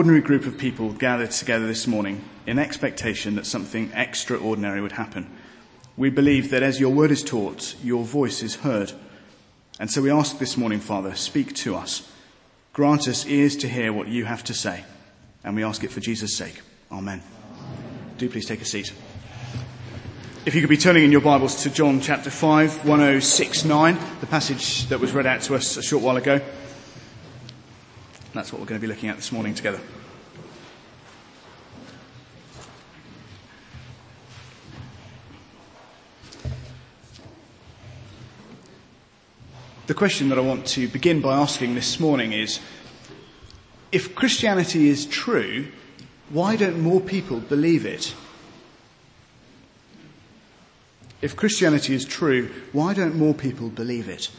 Ordinary group of people gathered together this morning in expectation that something extraordinary would happen. We believe that as your word is taught, your voice is heard. And so we ask this morning, Father, speak to us. Grant us ears to hear what you have to say. And we ask it for Jesus' sake. Amen. Do please take a seat. If you could be turning in your Bibles to John chapter 5, 1069, the passage that was read out to us a short while ago. That's what we're going to be looking at this morning together. The question that I want to begin by asking this morning is, if Christianity is true, why don't more people believe it? If Christianity is true, why don't more people believe it?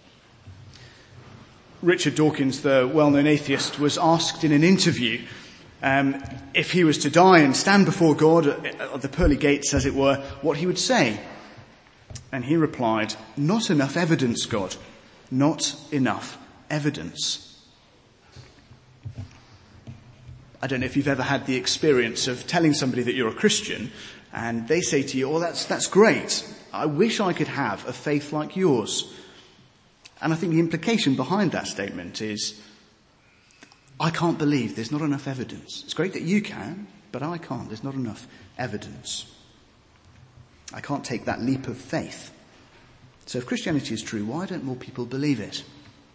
Richard Dawkins, the well-known atheist, was asked in an interview if he was to die and stand before God at the pearly gates, as it were, what he would say. And he replied, "Not enough evidence, God. Not enough evidence." I don't know if you've ever had the experience of telling somebody that you're a Christian and they say to you, "Oh, that's great. I wish I could have a faith like yours." And I think the implication behind that statement is, I can't believe there's not enough evidence. It's great that you can, but I can't. There's not enough evidence. I can't take that leap of faith. So if Christianity is true, why don't more people believe it?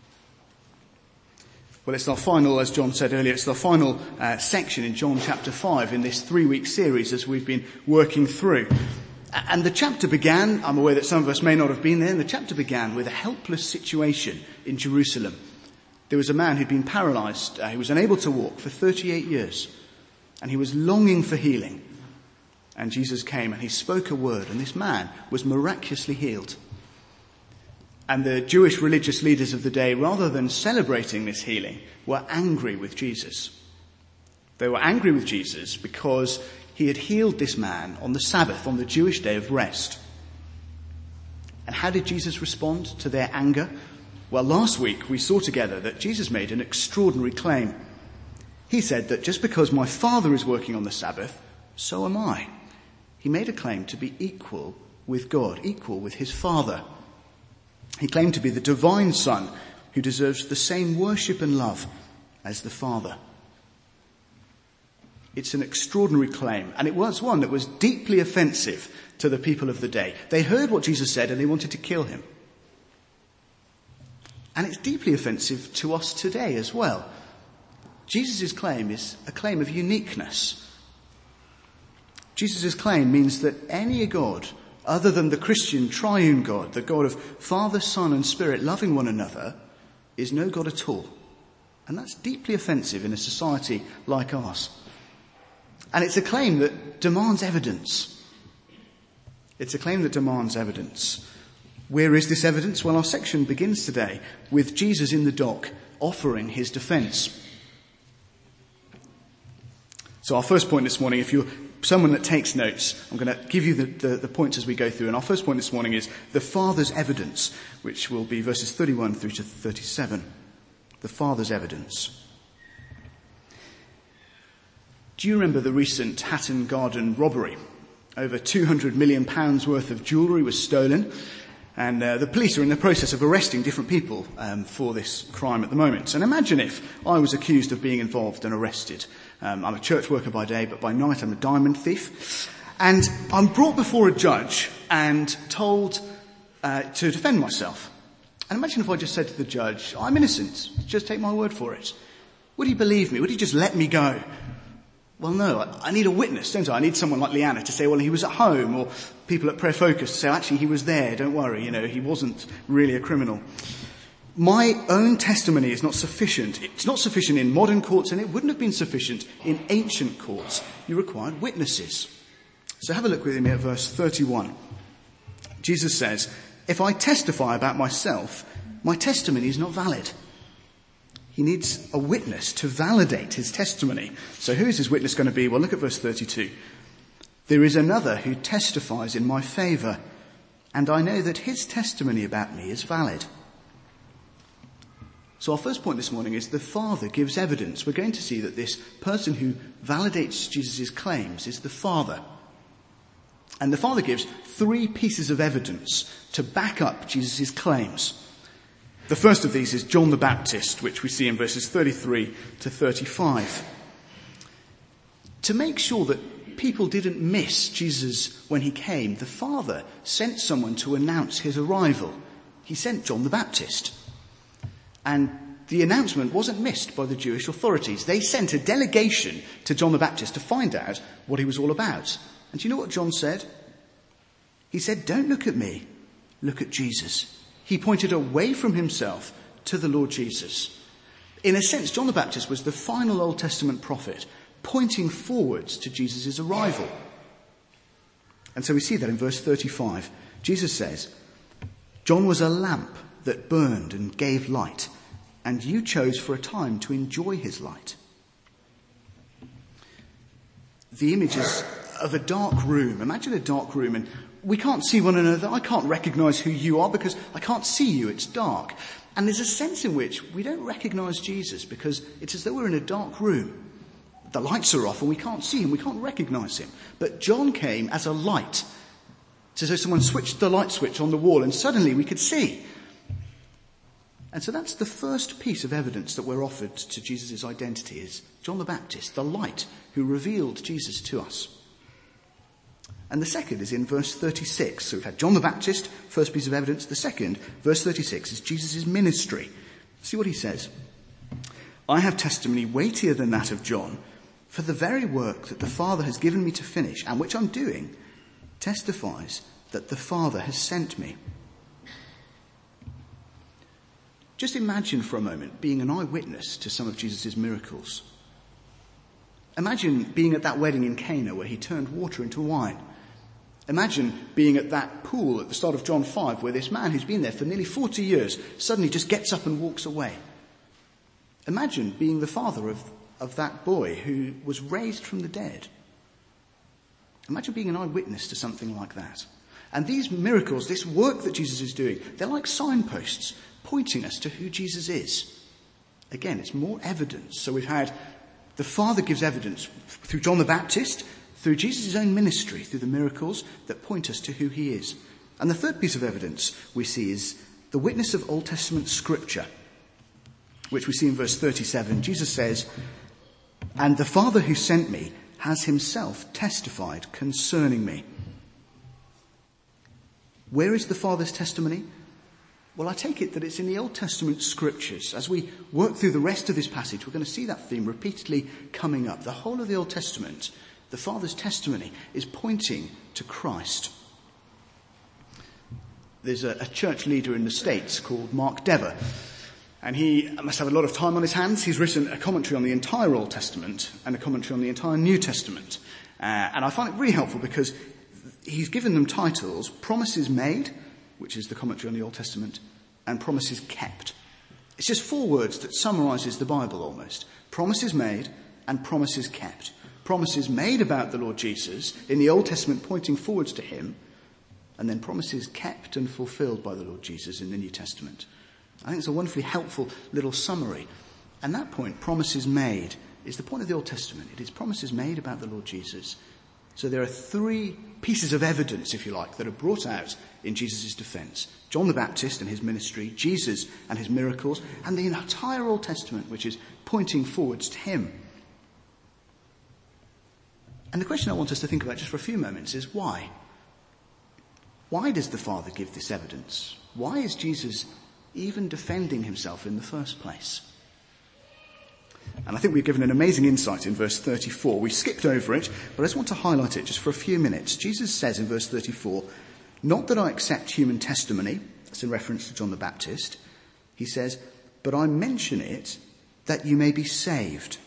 Well, it's our final, as John said earlier, it's the final section in John chapter 5 in this 3-week series as we've been working through. And the chapter began, I'm aware that some of us may not have been there, and the chapter began with a helpless situation in Jerusalem. There was a man who'd been paralyzed, he was unable to walk for 38 years, and he was longing for healing. And Jesus came and he spoke a word, and this man was miraculously healed. And the Jewish religious leaders of the day, rather than celebrating this healing, were angry with Jesus. They were angry with Jesus because he had healed this man on the Sabbath, on the Jewish day of rest. And how did Jesus respond to their anger? Well, last week we saw together that Jesus made an extraordinary claim. He said that just because my Father is working on the Sabbath, so am I. He made a claim to be equal with God, equal with his Father. He claimed to be the divine Son who deserves the same worship and love as the Father. It's an extraordinary claim, and it was one that was deeply offensive to the people of the day. They heard what Jesus said and they wanted to kill him. And it's deeply offensive to us today as well. Jesus' claim is a claim of uniqueness. Jesus' claim means that any God other than the Christian triune God, the God of Father, Son and Spirit loving one another, is no God at all. And that's deeply offensive in a society like ours. And it's a claim that demands evidence. It's a claim that demands evidence. Where is this evidence? Well, our section begins today with Jesus in the dock offering his defence. So our first point this morning, if you're someone that takes notes, I'm going to give you the points as we go through. And our first point this morning is the Father's evidence, which will be verses 31 through to 37. The Father's evidence. Do you remember the recent Hatton Garden robbery? Over £200 million worth of jewellery was stolen, and the police are in the process of arresting different people for this crime at the moment. And imagine if I was accused of being involved and arrested. I'm a church worker by day, but by night I'm a diamond thief. And I'm brought before a judge and told to defend myself. And imagine if I just said to the judge, "I'm innocent, just take my word for it." Would he believe me? Would he just let me go? Well, no, I need a witness, don't I? I need someone like Leanna to say, well, he was at home, or people at Prayer Focus to say, actually, he was there, don't worry, he wasn't really a criminal. My own testimony is not sufficient. It's not sufficient in modern courts, and it wouldn't have been sufficient in ancient courts. You required witnesses. So have a look with me at verse 31. Jesus says, "If I testify about myself, my testimony is not valid." He needs a witness to validate his testimony. So who is his witness going to be? Well, look at verse 32. "There is another who testifies in my favour, and I know that his testimony about me is valid." So our first point this morning is the Father gives evidence. We're going to see that this person who validates Jesus' claims is the Father. And the Father gives 3 pieces of evidence to back up Jesus' claims. The first of these is John the Baptist, which we see in verses 33 to 35. To make sure that people didn't miss Jesus when he came, the Father sent someone to announce his arrival. He sent John the Baptist. And the announcement wasn't missed by the Jewish authorities. They sent a delegation to John the Baptist to find out what he was all about. And do you know what John said? He said, "Don't look at me, look at Jesus." He pointed away from himself to the Lord Jesus. In a sense, John the Baptist was the final Old Testament prophet, pointing forwards to Jesus' arrival. And so we see that in verse 35. Jesus says, "John was a lamp that burned and gave light, and you chose for a time to enjoy his light." The image is of a dark room. Imagine a dark room, and we can't see one another. I can't recognise who you are because I can't see you. It's dark. And there's a sense in which we don't recognise Jesus because it's as though we're in a dark room. The lights are off and we can't see him. We can't recognise him. But John came as a light. It's as though someone switched the light switch on the wall and suddenly we could see. And so that's the first piece of evidence that we're offered to Jesus' identity, is John the Baptist, the light who revealed Jesus to us. And the second is in verse 36. So we've had John the Baptist, first piece of evidence. The second, verse 36, is Jesus' ministry. See what he says. "I have testimony weightier than that of John, for the very work that the Father has given me to finish, and which I'm doing, testifies that the Father has sent me." Just imagine for a moment being an eyewitness to some of Jesus' miracles. Imagine being at that wedding in Cana where he turned water into wine. Imagine being at that pool at the start of John 5 where this man who's been there for nearly 40 years suddenly just gets up and walks away. Imagine being the father of that boy who was raised from the dead. Imagine being an eyewitness to something like that. And these miracles, this work that Jesus is doing, they're like signposts pointing us to who Jesus is. Again, it's more evidence. So we've had the Father gives evidence through John the Baptist, through Jesus' own ministry, through the miracles that point us to who he is. And the third piece of evidence we see is the witness of Old Testament scripture, which we see in verse 37. Jesus says, "And the Father who sent me has himself testified concerning me." Where is the Father's testimony? Well, I take it that it's in the Old Testament scriptures. As we work through the rest of this passage, we're going to see that theme repeatedly coming up. The whole of the Old Testament, the Father's testimony, is pointing to Christ. There's a church leader in the States called Mark Dever, and he must have a lot of time on his hands. He's written a commentary on the entire Old Testament and a commentary on the entire New Testament. And I find it really helpful because he's given them titles: Promises Made, which is the commentary on the Old Testament, and Promises Kept. It's just 4 words that summarises the Bible almost. Promises made and promises kept. Promises made about the Lord Jesus in the Old Testament pointing forwards to him, and then promises kept and fulfilled by the Lord Jesus in the New Testament. I think it's a wonderfully helpful little summary. And that point, promises made, is the point of the Old Testament. It is promises made about the Lord Jesus. So there are 3 pieces of evidence, if you like, that are brought out in Jesus' defence. John the Baptist and his ministry, Jesus and his miracles, and the entire Old Testament, which is pointing forwards to him. And the question I want us to think about just for a few moments is why? Why does the Father give this evidence? Why is Jesus even defending himself in the first place? And I think we're given an amazing insight in verse 34. We skipped over it, but I just want to highlight it just for a few minutes. Jesus says in verse 34, "Not that I accept human testimony," that's in reference to John the Baptist. He says, "but I mention it that you may be saved."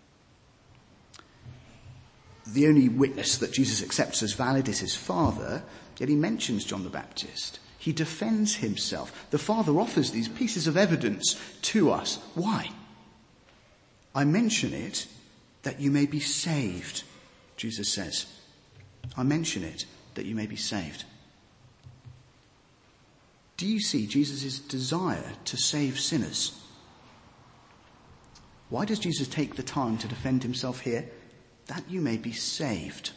The only witness that Jesus accepts as valid is his Father, yet he mentions John the Baptist. He defends himself. The Father offers these pieces of evidence to us. Why? "I mention it that you may be saved," Jesus says. "I mention it that you may be saved." Do you see Jesus' desire to save sinners? Why does Jesus take the time to defend himself here? That you may be saved.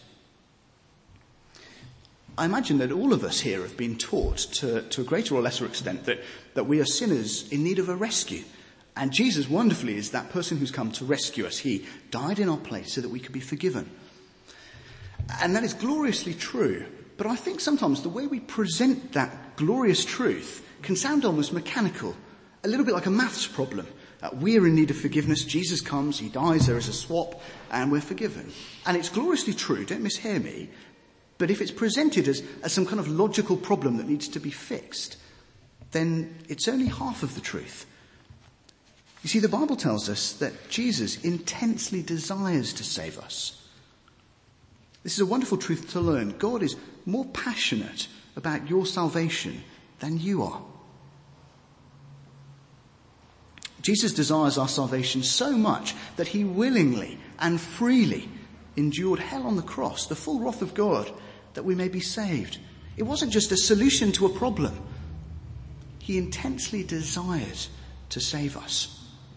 I imagine that all of us here have been taught to a greater or lesser extent that we are sinners in need of a rescue. And Jesus wonderfully is that person who's come to rescue us. He died in our place so that we could be forgiven. And that is gloriously true. But I think sometimes the way we present that glorious truth can sound almost mechanical, a little bit like a maths problem. We're in need of forgiveness. Jesus comes, he dies, there is a swap, and we're forgiven. And it's gloriously true, don't mishear me. But if it's presented as some kind of logical problem that needs to be fixed, then it's only half of the truth. You see, the Bible tells us that Jesus intensely desires to save us. This is a wonderful truth to learn. God is more passionate about your salvation than you are. Jesus desires our salvation so much that he willingly and freely endured hell on the cross, the full wrath of God, that we may be saved. It wasn't just a solution to a problem. He intensely desired to save us.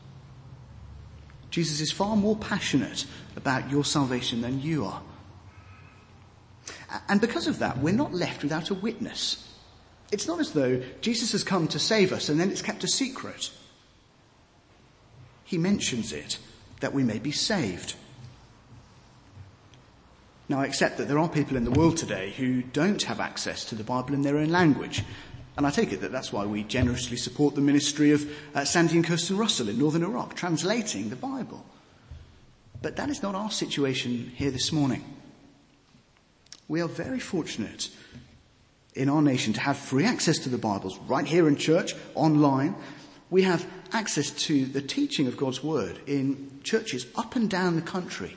Jesus is far more passionate about your salvation than you are. And because of that, we're not left without a witness. It's not as though Jesus has come to save us and then it's kept a secret. He mentions it, that we may be saved. Now, I accept that there are people in the world today who don't have access to the Bible in their own language. And I take it that that's why we generously support the ministry of Sandy and Kirsten Russell in northern Iraq, translating the Bible. But that is not our situation here this morning. We are very fortunate in our nation to have free access to the Bibles right here in church, online. We have access to the teaching of God's word in churches up and down the country.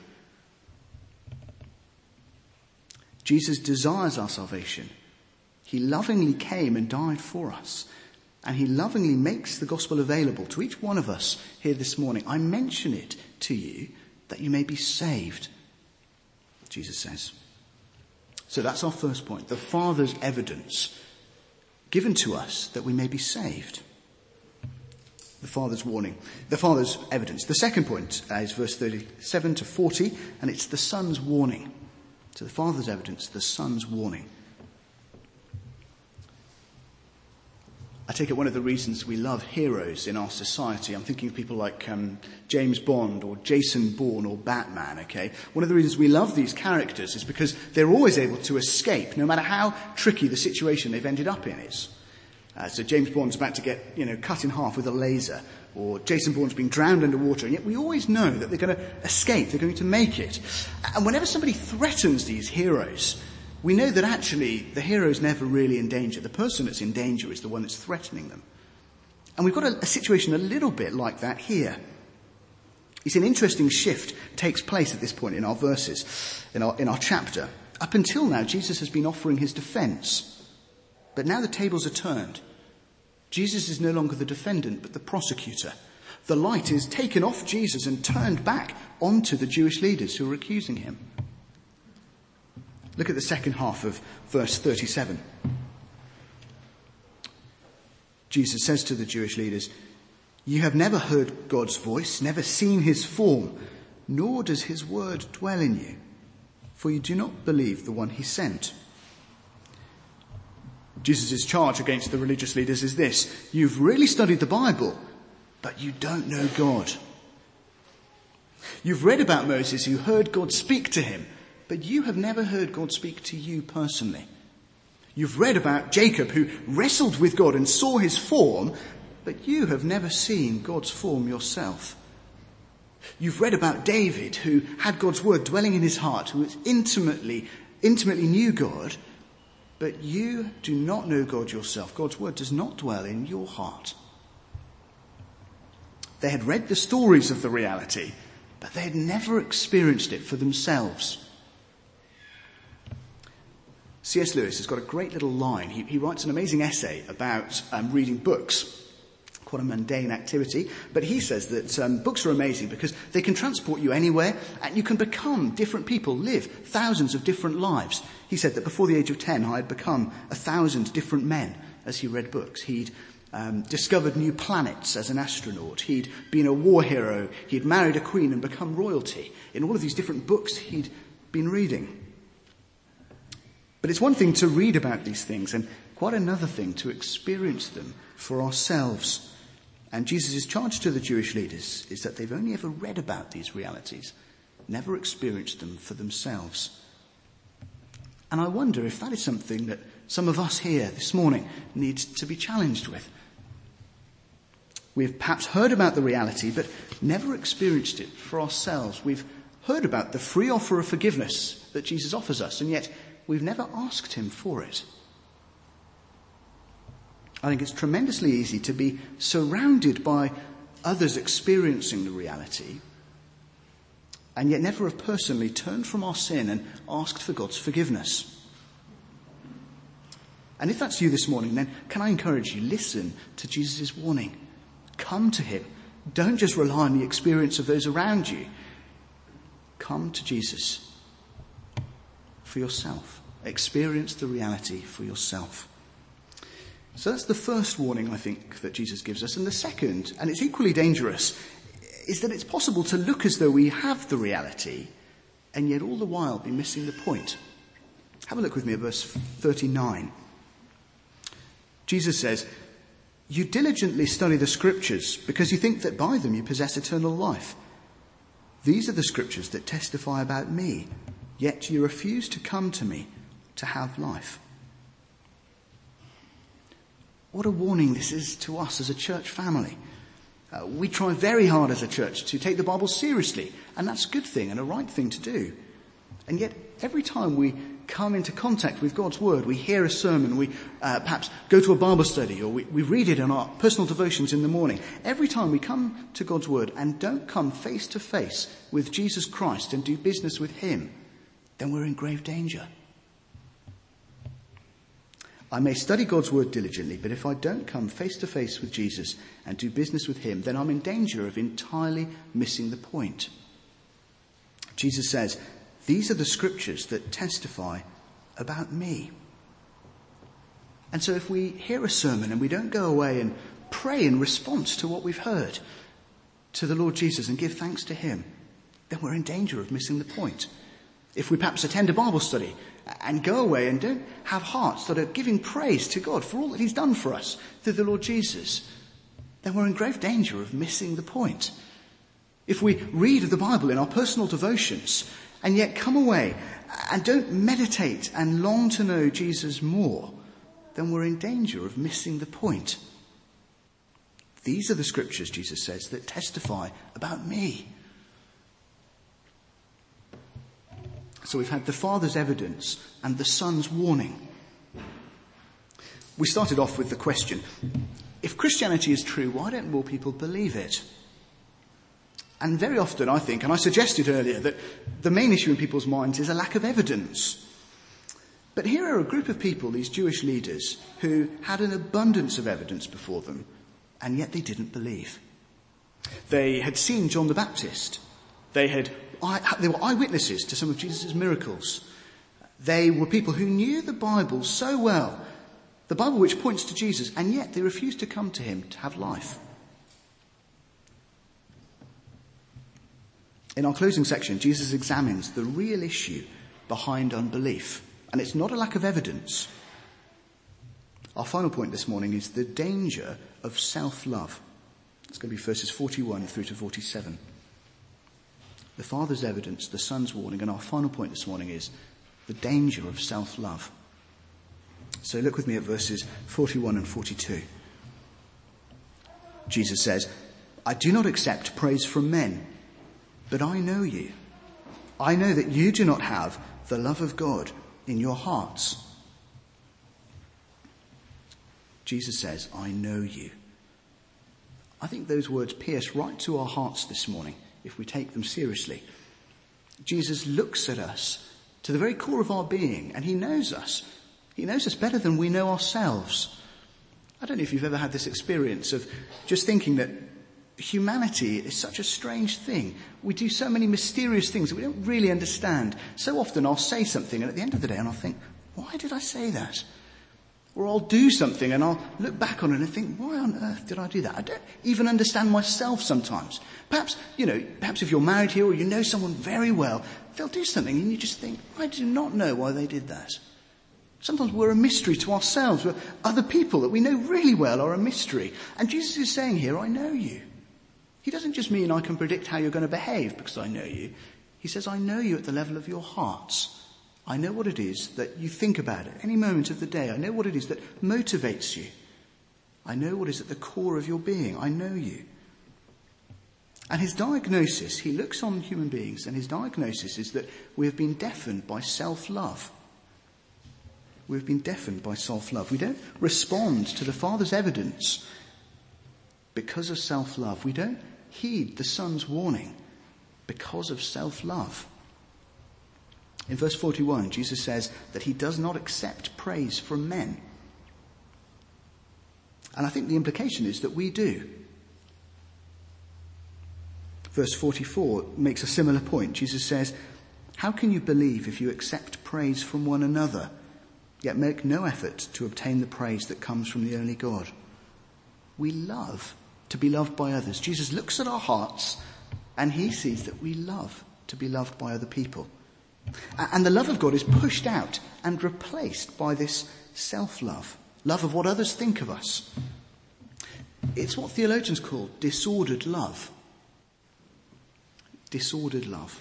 Jesus desires our salvation. He lovingly came and died for us. And he lovingly makes the gospel available to each one of us here this morning. I mention it to you that you may be saved, Jesus says. So that's our first point. The Father's evidence given to us that we may be saved. The Father's warning. The Father's evidence. The second point is verse 37 to 40, and it's the Son's warning. So the Father's evidence, the Son's warning. I take it one of the reasons we love heroes in our society, I'm thinking of people like James Bond or Jason Bourne or Batman, okay? One of the reasons we love these characters is because they're always able to escape, no matter how tricky the situation they've ended up in is. So James Bond's about to get, cut in half with a laser, or Jason Bourne's being drowned underwater, and yet we always know that they're going to escape, they're going to make it. And whenever somebody threatens these heroes, we know that actually the hero's never really in danger. The person that's in danger is the one that's threatening them. And we've got a situation a little bit like that here. It's an interesting shift takes place at this point in our verses, in our chapter. Up until now, Jesus has been offering his defense. But now the tables are turned. Jesus is no longer the defendant, but the prosecutor. The light is taken off Jesus and turned back onto the Jewish leaders who are accusing him. Look at the second half of verse 37. Jesus says to the Jewish leaders, "You have never heard God's voice, never seen his form, nor does his word dwell in you, for you do not believe the one he sent." Jesus' charge against the religious leaders is this: you've really studied the Bible, but you don't know God. You've read about Moses who heard God speak to him, but you have never heard God speak to you personally. You've read about Jacob who wrestled with God and saw his form, but you have never seen God's form yourself. You've read about David who had God's word dwelling in his heart, who intimately knew God, but you do not know God yourself. God's word does not dwell in your heart. They had read the stories of the reality, but they had never experienced it for themselves. C.S. Lewis has got a great little line. He writes an amazing essay about reading books, quite a mundane activity, but he says that books are amazing because they can transport you anywhere and you can become different people, live thousands of different lives. He said that before the age of 10, I had become 1,000 different men as he read books. He'd discovered new planets as an astronaut. He'd been a war hero. He'd married a queen and become royalty in all of these different books he'd been reading. But it's one thing to read about these things and quite another thing to experience them for ourselves. And Jesus' charge to the Jewish leaders is that they've only ever read about these realities, never experienced them for themselves. And I wonder if that is something that some of us here this morning need to be challenged with. We've perhaps heard about the reality, but never experienced it for ourselves. We've heard about the free offer of forgiveness that Jesus offers us, and yet we've never asked him for it. I think it's tremendously easy to be surrounded by others experiencing the reality, and yet never have personally turned from our sin and asked for God's forgiveness. And if that's you this morning, then can I encourage you, listen to Jesus' warning. Come to him. Don't just rely on the experience of those around you. Come to Jesus for yourself. Experience the reality for yourself. So that's the first warning, I think, that Jesus gives us. And the second, and it's equally dangerous, is that it's possible to look as though we have the reality and yet all the while be missing the point. Have a look with me at verse 39. Jesus says, "You diligently study the scriptures because you think that by them you possess eternal life. These are the scriptures that testify about me, yet you refuse to come to me to have life." What a warning this is to us as a church family. We try very hard as a church to take the Bible seriously, and that's a good thing and a right thing to do. And yet, every time we come into contact with God's Word, we hear a sermon, we perhaps go to a Bible study, or we read it in our personal devotions in the morning. Every time we come to God's Word and don't come face to face with Jesus Christ and do business with him, then we're in grave danger. I may study God's word diligently, but if I don't come face to face with Jesus and do business with him, then I'm in danger of entirely missing the point. Jesus says, "These are the scriptures that testify about me." And so if we hear a sermon and we don't go away and pray in response to what we've heard to the Lord Jesus and give thanks to him, then we're in danger of missing the point. If we perhaps attend a Bible study and go away and don't have hearts that are giving praise to God for all that he's done for us through the Lord Jesus, then we're in grave danger of missing the point. If we read the Bible in our personal devotions and yet come away and don't meditate and long to know Jesus more, then we're in danger of missing the point. These are the scriptures, Jesus says, that testify about me. So we've had the Father's evidence and the Son's warning. We started off with the question, if Christianity is true, why don't more people believe it? And very often I think, and I suggested earlier, that the main issue in people's minds is a lack of evidence. But here are a group of people, these Jewish leaders, who had an abundance of evidence before them, and yet they didn't believe. They had seen John the Baptist. They were eyewitnesses to some of Jesus' miracles. They were people who knew the Bible so well, the Bible which points to Jesus, and yet they refused to come to him to have life. In our closing section, Jesus examines the real issue behind unbelief, and it's not a lack of evidence. Our final point this morning is the danger of self-love. It's going to be verses 41 through to 47. The Father's evidence, the Son's warning, and our final point this morning is the danger of self-love. So look with me at verses 41 and 42. Jesus says, "I do not accept praise from men, but I know you. I know that you do not have the love of God in your hearts." Jesus says, "I know you." I think those words pierce right to our hearts this morning if we take them seriously. Jesus looks at us to the very core of our being, and he knows us. He knows us better than we know ourselves. I don't know if you've ever had this experience of just thinking that humanity is such a strange thing. We do so many mysterious things that we don't really understand. So often I'll say something, and at the end of the day I'll think, why did I say that? Or I'll do something and I'll look back on it and think, why on earth did I do that? I don't even understand myself sometimes. Perhaps if you're married here or you know someone very well, they'll do something and you just think, I do not know why they did that. Sometimes we're a mystery to ourselves. Other people that we know really well are a mystery. And Jesus is saying here, I know you. He doesn't just mean I can predict how you're going to behave because I know you. He says, I know you at the level of your hearts. I know what it is that you think about at any moment of the day. I know what it is that motivates you. I know what is at the core of your being. I know you. And his diagnosis, he looks on human beings and his diagnosis is that we have been deafened by self-love. We've been deafened by self-love. We don't respond to the Father's evidence because of self-love. We don't heed the Son's warning because of self-love. In verse 41, Jesus says that he does not accept praise from men. And I think the implication is that we do. Verse 44 makes a similar point. Jesus says, how can you believe if you accept praise from one another, yet make no effort to obtain the praise that comes from the only God? We love to be loved by others. Jesus looks at our hearts and he sees that we love to be loved by other people. And the love of God is pushed out and replaced by this self-love, love of what others think of us. It's what theologians call disordered love. Disordered love.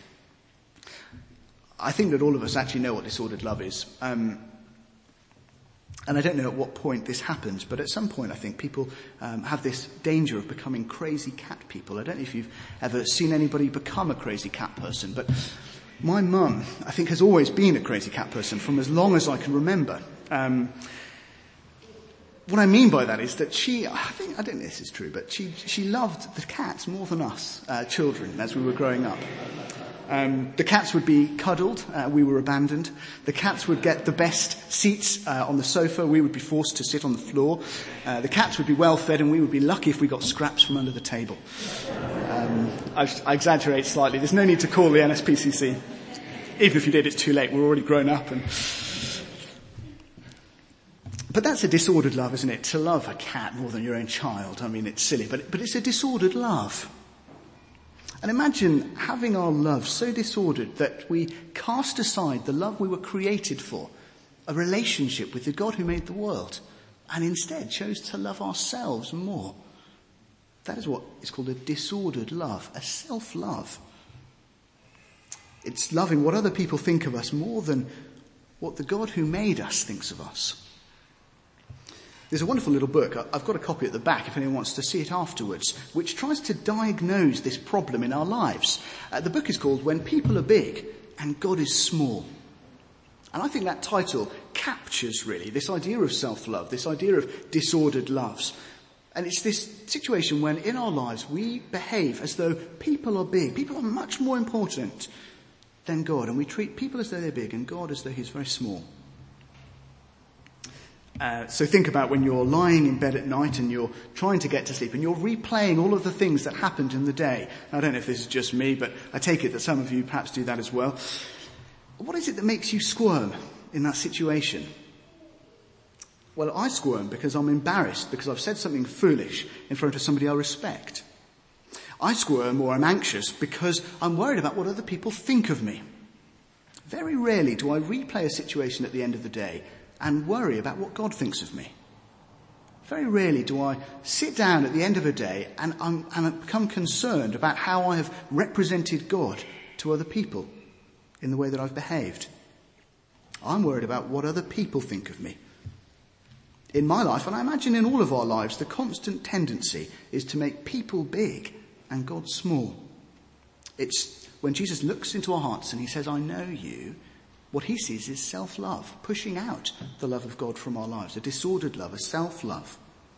I think that all of us actually know what disordered love is. And I don't know at what point this happens, but at some point I think people have this danger of becoming crazy cat people. I don't know if you've ever seen anybody become a crazy cat person, but my mum, I think, has always been a crazy cat person from as long as I can remember. What I mean by that is that I don't know if this is true, but she loved the cats more than us children as we were growing up. The cats would be cuddled, we were abandoned. The cats would get the best seats on the sofa, we would be forced to sit on the floor. The cats would be well fed and we would be lucky if we got scraps from under the table. I exaggerate slightly, there's no need to call the NSPCC. Even if you did, it's too late, we're already grown up. But that's a disordered love, isn't it? To love a cat more than your own child. I mean, it's silly, but it's a disordered love. And imagine having our love so disordered that we cast aside the love we were created for, a relationship with the God who made the world, and instead chose to love ourselves more. That is what is called a disordered love, a self-love. It's loving what other people think of us more than what the God who made us thinks of us. There's a wonderful little book, I've got a copy at the back if anyone wants to see it afterwards, which tries to diagnose this problem in our lives. The book is called When People Are Big and God is Small. And I think that title captures really this idea of self-love, this idea of disordered loves. And it's this situation when in our lives we behave as though people are big, people are much more important than God, and we treat people as though they're big and God as though he's very small. So think about when you're lying in bed at night and you're trying to get to sleep and you're replaying all of the things that happened in the day. Now, I don't know if this is just me, but I take it that some of you perhaps do that as well. What is it that makes you squirm in that situation? Well, I squirm because I'm embarrassed because I've said something foolish in front of somebody I respect. I squirm or I'm anxious because I'm worried about what other people think of me. Very rarely do I replay a situation at the end of the day and worry about what God thinks of me. Very rarely do I sit down at the end of a day and become concerned about how I have represented God to other people in the way that I've behaved. I'm worried about what other people think of me. In my life, and I imagine in all of our lives, the constant tendency is to make people big and God small. It's when Jesus looks into our hearts and he says, I know you, what he sees is self-love, pushing out the love of God from our lives, a disordered love, a self-love.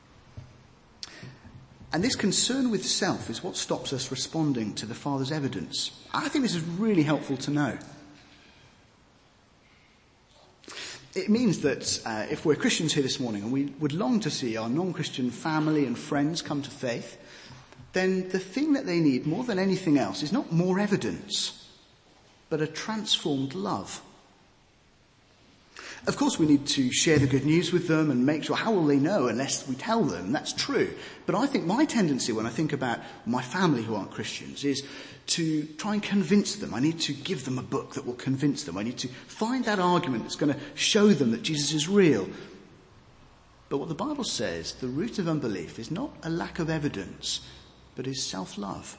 And this concern with self is what stops us responding to the Father's evidence. I think this is really helpful to know. It means that if we're Christians here this morning and we would long to see our non-Christian family and friends come to faith, then the thing that they need more than anything else is not more evidence, but a transformed love. Of course, we need to share the good news with them and make sure, how will they know unless we tell them? That's true. But I think my tendency when I think about my family who aren't Christians is to try and convince them. I need to give them a book that will convince them. I need to find that argument that's going to show them that Jesus is real. But what the Bible says, the root of unbelief is not a lack of evidence, but is self-love.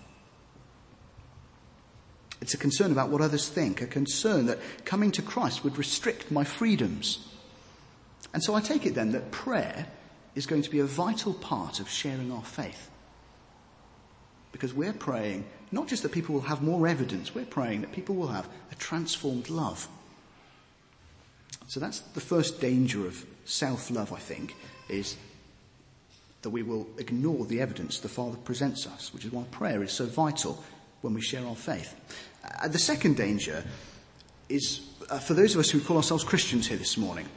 It's a concern about what others think, a concern that coming to Christ would restrict my freedoms. And so I take it then that prayer is going to be a vital part of sharing our faith. Because we're praying not just that people will have more evidence, we're praying that people will have a transformed love. So that's the first danger of self-love, I think, is that we will ignore the evidence the Father presents us, which is why prayer is so vital when we share our faith. The second danger is for those of us who call ourselves Christians here this morning.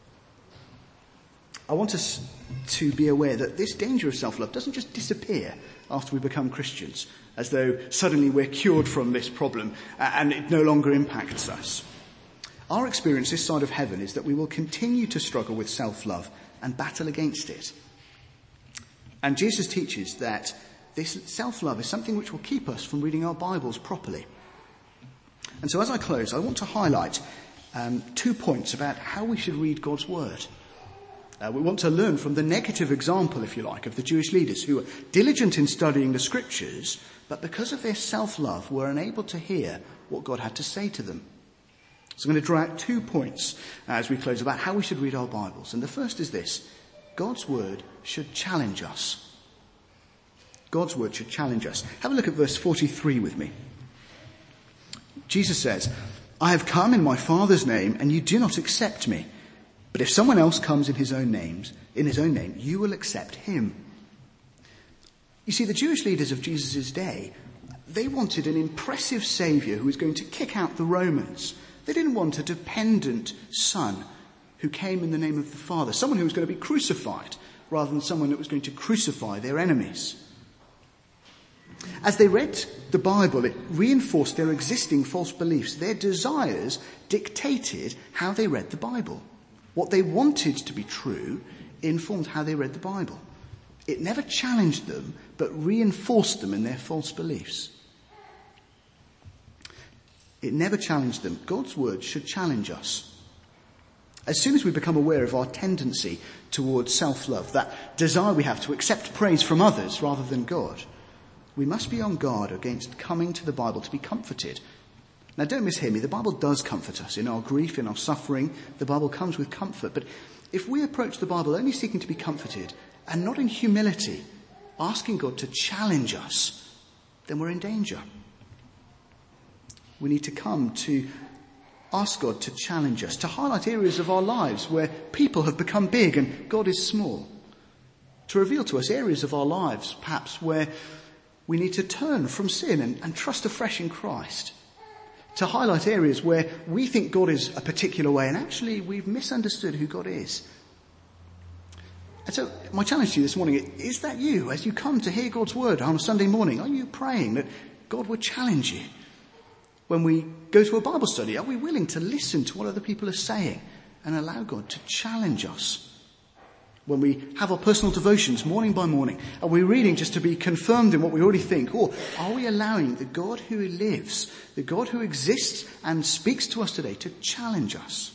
I want us to be aware that this danger of self-love doesn't just disappear after we become Christians, as though suddenly we're cured from this problem and it no longer impacts us. Our experience this side of heaven is that we will continue to struggle with self-love and battle against it. And Jesus teaches that this self-love is something which will keep us from reading our Bibles properly. And so as I close, I want to highlight 2 points about how we should read God's Word. We want to learn from the negative example, if you like, of the Jewish leaders who were diligent in studying the Scriptures, but because of their self-love were unable to hear what God had to say to them. So I'm going to draw out 2 points as we close about how we should read our Bibles. And the first is this: God's Word should challenge us. God's Word should challenge us. Have a look at verse 43 with me. Jesus says, "I have come in my Father's name, and you do not accept me. But if someone else comes in his own name, you will accept him." You see, the Jewish leaders of Jesus' day, they wanted an impressive saviour who was going to kick out the Romans. They didn't want a dependent son who came in the name of the Father, someone who was going to be crucified, rather than someone that was going to crucify their enemies. As they read the Bible, it reinforced their existing false beliefs. Their desires dictated how they read the Bible. What they wanted to be true informed how they read the Bible. It never challenged them, but reinforced them in their false beliefs. It never challenged them. God's Word should challenge us. As soon as we become aware of our tendency towards self-love, that desire we have to accept praise from others rather than God, we must be on guard against coming to the Bible to be comforted. Now, don't mishear me. The Bible does comfort us in our grief, in our suffering. The Bible comes with comfort. But if we approach the Bible only seeking to be comforted and not in humility, asking God to challenge us, then we're in danger. We need to come to ask God to challenge us, to highlight areas of our lives where people have become big and God is small. To reveal to us areas of our lives, perhaps, where we need to turn from sin and trust afresh in Christ. To highlight areas where we think God is a particular way and actually we've misunderstood who God is. And so my challenge to you this morning, is that you? As you come to hear God's Word on a Sunday morning, are you praying that God would challenge you? When we go to a Bible study, are we willing to listen to what other people are saying and allow God to challenge us? When we have our personal devotions morning by morning, are we reading just to be confirmed in what we already think? Or are we allowing the God who lives, the God who exists and speaks to us today to challenge us?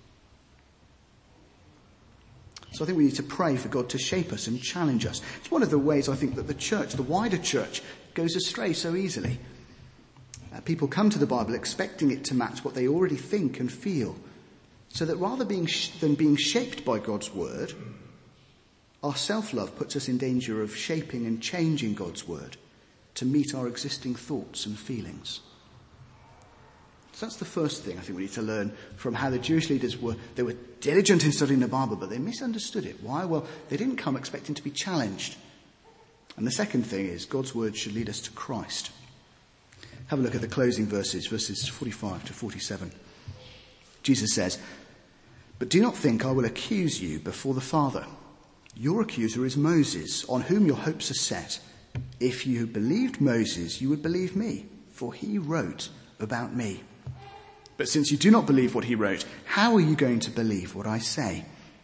So I think we need to pray for God to shape us and challenge us. It's one of the ways I think that the church, the wider church, goes astray so easily. People come to the Bible expecting it to match what they already think and feel. So that rather than being shaped by God's Word, our self-love puts us in danger of shaping and changing God's Word to meet our existing thoughts and feelings. So that's the first thing I think we need to learn from how the Jewish leaders were. They were diligent in studying the Bible, but they misunderstood it. Why? Well, they didn't come expecting to be challenged. And the second thing is God's Word should lead us to Christ. Have a look at the closing verses 45 to 47. Jesus says, "But do not think I will accuse you before the Father. Your accuser is Moses, on whom your hopes are set. If you believed Moses, you would believe me, for he wrote about me." But since you do not believe what he wrote, how are you going to believe what I say?"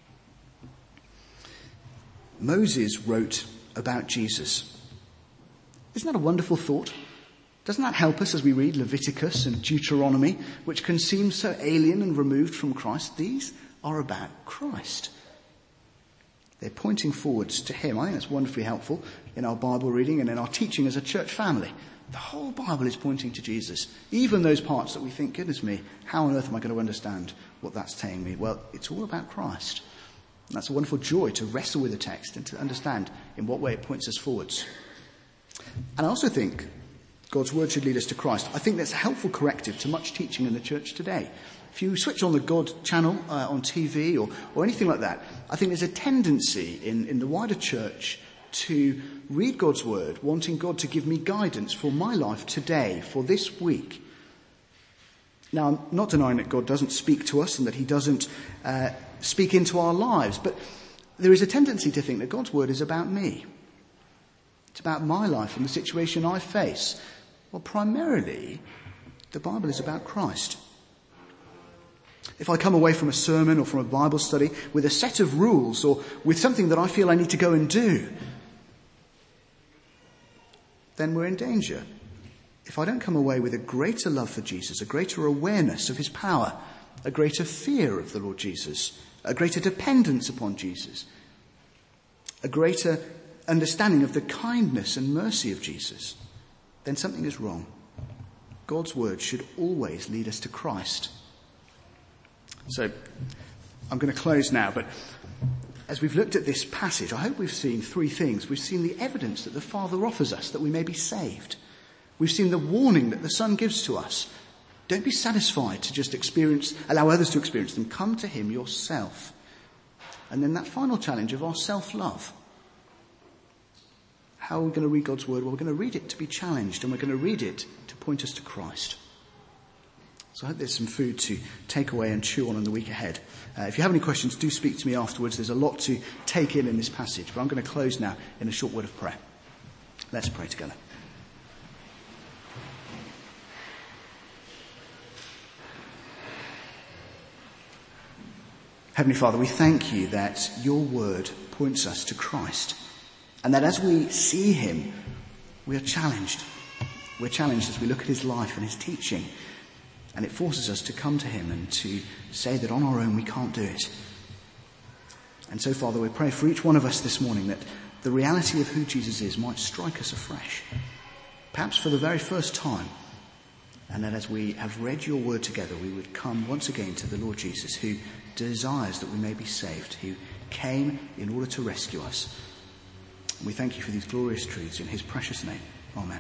Moses wrote about Jesus. Isn't that a wonderful thought? Doesn't that help us as we read Leviticus and Deuteronomy, which can seem so alien and removed from Christ? These are about Christ. They're pointing forwards to him. I think that's wonderfully helpful in our Bible reading and in our teaching as a church family. The whole Bible is pointing to Jesus. Even those parts that we think, goodness me, how on earth am I going to understand what that's telling me? Well, it's all about Christ. And that's a wonderful joy to wrestle with the text and to understand in what way it points us forwards. And I also think God's word should lead us to Christ. I think that's a helpful corrective to much teaching in the church today. If you switch on the God channel on TV or anything like that, I think there's a tendency in the wider church to read God's word, wanting God to give me guidance for my life today, for this week. Now, I'm not denying that God doesn't speak to us and that he doesn't speak into our lives, but there is a tendency to think that God's word is about me. It's about my life and the situation I face. Well, primarily, the Bible is about Christ. If I come away from a sermon or from a Bible study with a set of rules or with something that I feel I need to go and do, then we're in danger. If I don't come away with a greater love for Jesus, a greater awareness of his power, a greater fear of the Lord Jesus, a greater dependence upon Jesus, a greater understanding of the kindness and mercy of Jesus, then something is wrong. God's word should always lead us to Christ. So, I'm going to close now, but as we've looked at this passage, I hope we've seen three things. We've seen the evidence that the Father offers us that we may be saved. We've seen the warning that the Son gives to us. Don't be satisfied to just allow others to experience them. Come to him yourself. And then that final challenge of our self-love. How are we going to read God's word? Well, we're going to read it to be challenged, and we're going to read it to point us to Christ. So I hope there's some food to take away and chew on in the week ahead. If you have any questions, do speak to me afterwards. There's a lot to take in this passage. But I'm going to close now in a short word of prayer. Let's pray together. Heavenly Father, we thank you that your word points us to Christ. And that as we see him, we are challenged. We're challenged as we look at his life and his teaching. And it forces us to come to him and to say that on our own we can't do it. And so, Father, we pray for each one of us this morning that the reality of who Jesus is might strike us afresh, perhaps for the very first time. And that as we have read your word together, we would come once again to the Lord Jesus, who desires that we may be saved, who came in order to rescue us. And we thank you for these glorious truths in his precious name. Amen.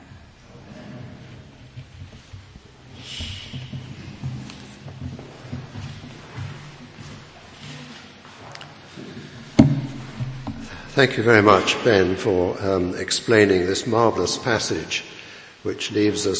Thank you very much, Ben, for explaining this marvellous passage, which leaves us